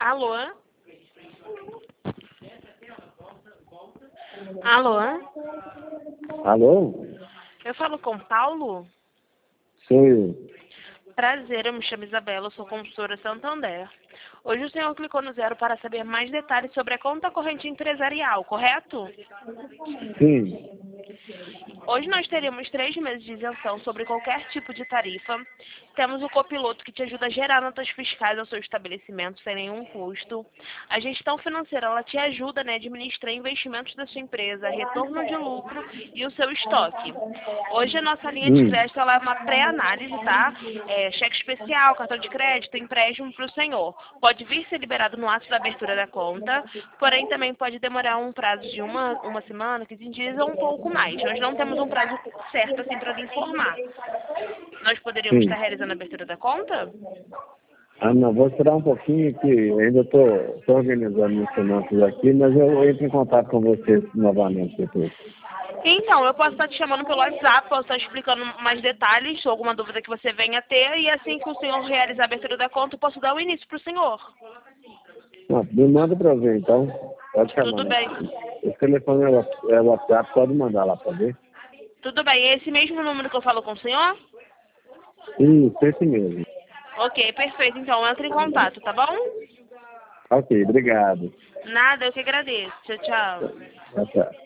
Alô? Alô? Alô? Eu falo com Paulo? Sou eu. Prazer, eu me chamo Isabela, eu sou consultora Santander. Hoje o senhor clicou no 0 para saber mais detalhes sobre a conta corrente empresarial, correto? Sim. Hoje nós teremos 3 meses de isenção sobre qualquer tipo de tarifa. Temos o copiloto que te ajuda a gerar notas fiscais ao seu estabelecimento sem nenhum custo. A gestão financeira ela te ajuda, né, a administrar investimentos da sua empresa, retorno de lucro e o seu estoque. Hoje a nossa linha de crédito ela é uma pré-análise, tá? Cheque especial, cartão de crédito, empréstimo para o senhor. Pode vir ser liberado no ato da abertura da conta, porém também pode demorar um prazo de uma semana, 15 dias ou um pouco mais. Nós não temos um prazo certo assim para lhe informar. Nós poderíamos Sim. estar realizando a abertura da conta? Ah, não, vou esperar um pouquinho que ainda estou organizando meus finanças aqui, mas eu entro em contato com você novamente depois. Então, eu posso estar te chamando pelo WhatsApp, posso estar explicando mais detalhes, ou alguma dúvida que você venha ter, e assim que o senhor realizar a abertura da conta, eu posso dar o início para o senhor. Não, me manda para ver, então. Pode chamar. Tudo bem. Esse telefone é WhatsApp, pode mandar lá para ver. Tudo bem. É esse mesmo número que eu falo com o senhor? Isso, esse mesmo. Ok, perfeito. Então, entre em contato, tá bom? Ok, obrigado. Nada, eu que agradeço. Tchau, tchau. Tchau, tchau.